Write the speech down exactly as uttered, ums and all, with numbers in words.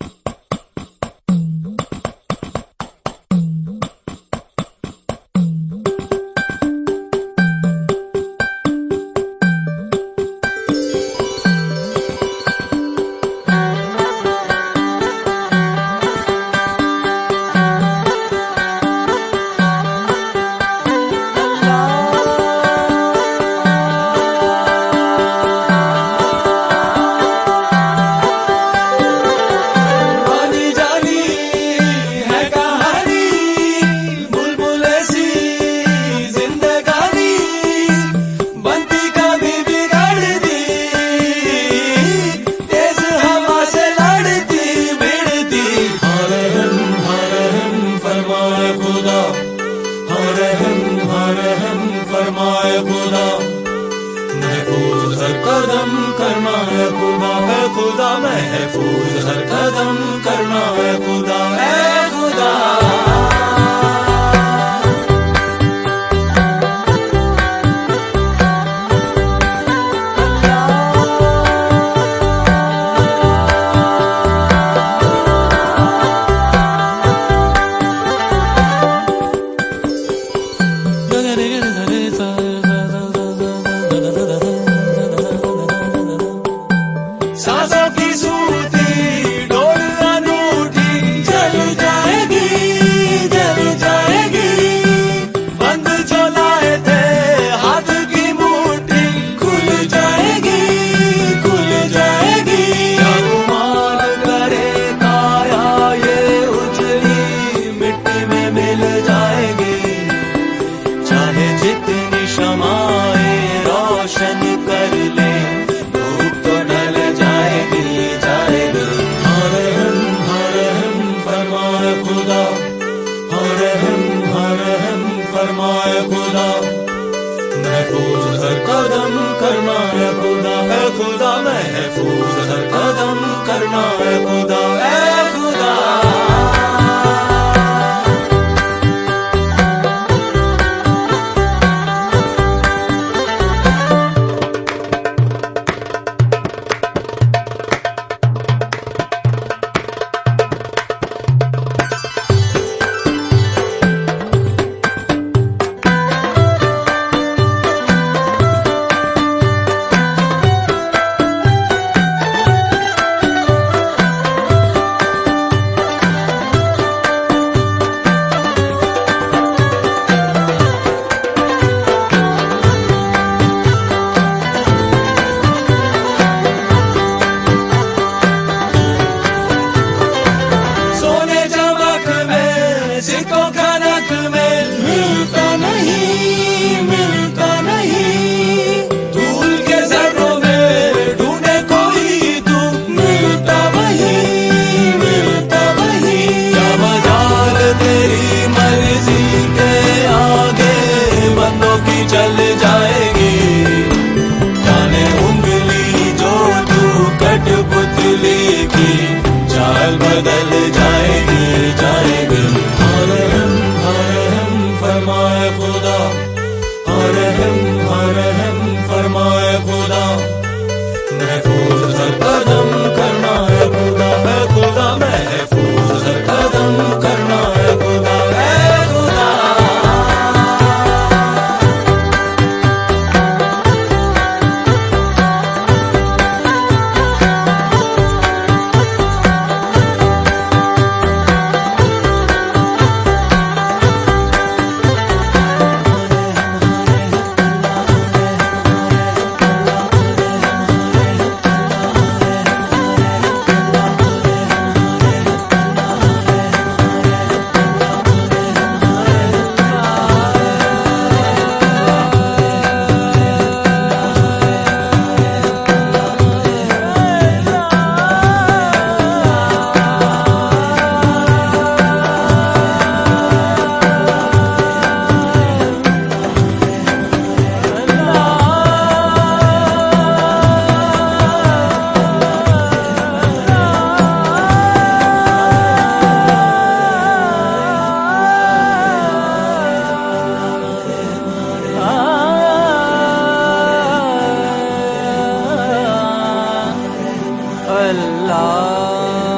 फरमाए खुदा, महफूज हर कदम करना है खुदा, है खुदा महफूज हर कदम करना है खुदा, है खुदा। सांसों की सूती डोल अनूठी जल जाएगी, जल जाएगी। बंद जो लाए थे हाथ की मुट्ठी खुल जाएगी, खुल जाएगी। गुमान करे काया ये उजली मिट्टी में मिल जाएगी, चाहे जितनी शमाएं रोशन कर ले फरमाए खुदा, महफूज हर कदम करना है खुदा, है खुदा महफूज हर कदम करना है खुदा, है खुदा। सिक्कों का नक में मिलता नहीं, मिलता नहीं। धूल के जर्रों में ढूंढे कोई तू मिलता वही, मिलता वही। क्या मजाल तेरी मर्जी के आगे बंदों की चल जाएगी, जाने उंगली जो तू कठपुतली की चाल बदल जाएगी, जाएगी। फरमाए खुदा, रहम रहम फरमाए खुदा, महफूज हर कदम करना है खुदा, है खुदा महफूज हर कदम करना है खुदा, है खुदा। अल्लाह